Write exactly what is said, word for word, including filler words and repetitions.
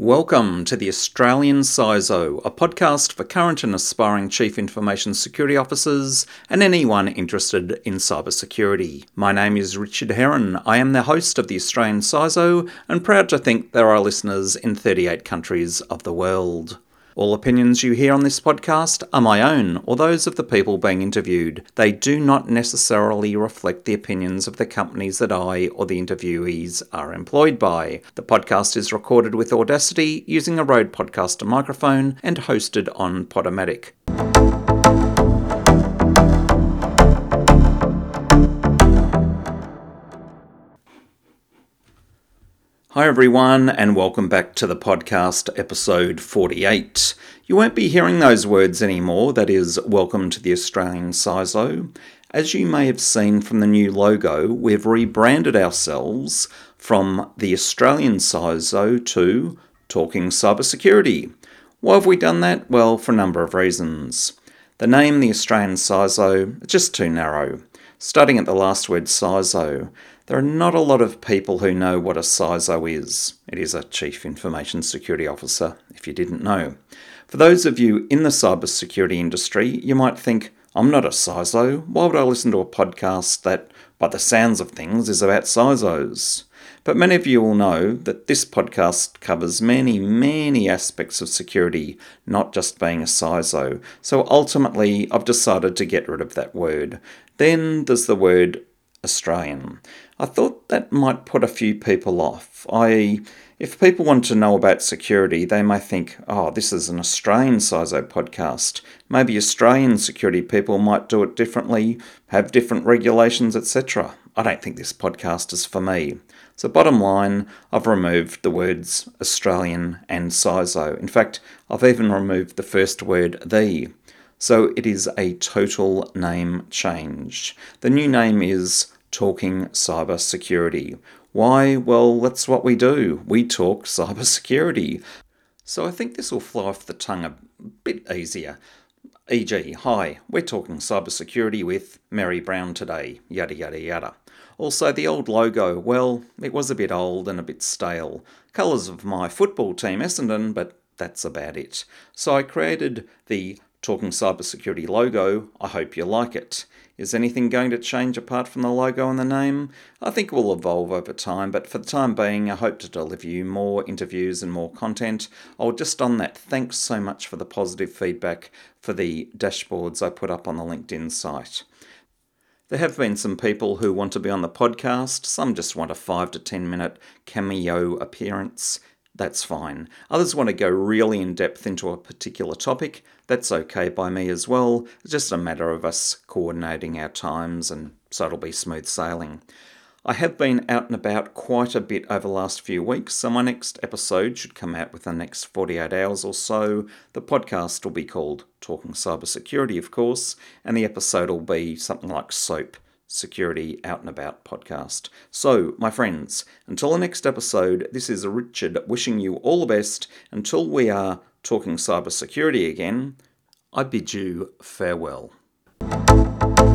Welcome to the Australian C I S O, a podcast for current and aspiring Chief Information Security Officers and anyone interested in cybersecurity. My name is Richard Heron. I am the host of the Australian C I S O and proud to think there are listeners in thirty-eight countries of the world. All opinions you hear on this podcast are my own or those of the people being interviewed. They do not necessarily reflect the opinions of the companies that I or the interviewees are employed by. The podcast is recorded with Audacity using a Rode Podcaster microphone and hosted on Podomatic. Hi everyone, and welcome back to the podcast, episode forty-eight. You won't be hearing those words anymore, that is, welcome to the Australian C I S O. As you may have seen from the new logo, we've rebranded ourselves from the Australian C I S O to Talking Cybersecurity. Why have we done that? Well, for a number of reasons. The name, the Australian C I S O, is just too narrow. Starting at the last word, C I S O, there are not a lot of people who know what a C I S O is. It is a Chief Information Security Officer, if you didn't know. For those of you in the cybersecurity industry, you might think, I'm not a C I S O. Why would I listen to a podcast that, by the sounds of things, is about C I S Os? But many of you will know that this podcast covers many, many aspects of security, not just being a C I S O. So ultimately, I've decided to get rid of that word. Then there's the word Australian. I thought that might put a few people off. I, if people want to know about security, they may think, oh, this is an Australian C I S O podcast. Maybe Australian security people might do it differently, have different regulations, et cetera. I don't think this podcast is for me. So bottom line, I've removed the words Australian and C I S O. In fact, I've even removed the first word, the. So it is a total name change. The new name is Talking Cybersecurity. Why? Well, that's what we do. We talk cybersecurity. So I think this will flow off the tongue a bit easier. for example, hi, we're talking cybersecurity with Mary Brown today, yada yada yada. Also, the old logo, well, it was a bit old and a bit stale. Colours of my football team, Essendon, but that's about it. So I created the Talking Cybersecurity logo. I hope you like it. Is anything going to change apart from the logo and the name? I think it will evolve over time, but for the time being, I hope to deliver you more interviews and more content. Oh, just on that, thanks so much for the positive feedback for the dashboards I put up on the LinkedIn site. There have been some people who want to be on the podcast. Some just want a five to ten minute cameo appearance. That's fine. Others want to go really in depth into a particular topic. That's okay by me as well. It's just a matter of us coordinating our times, and so it'll be smooth sailing. I have been out and about quite a bit over the last few weeks, so my next episode should come out within the next forty-eight hours or so. The podcast will be called Talking Cybersecurity, of course, and the episode will be something like SOAP, Security Out and About podcast. So, my friends, until the next episode, this is Richard wishing you all the best. Until we are talking cybersecurity again, I bid you farewell.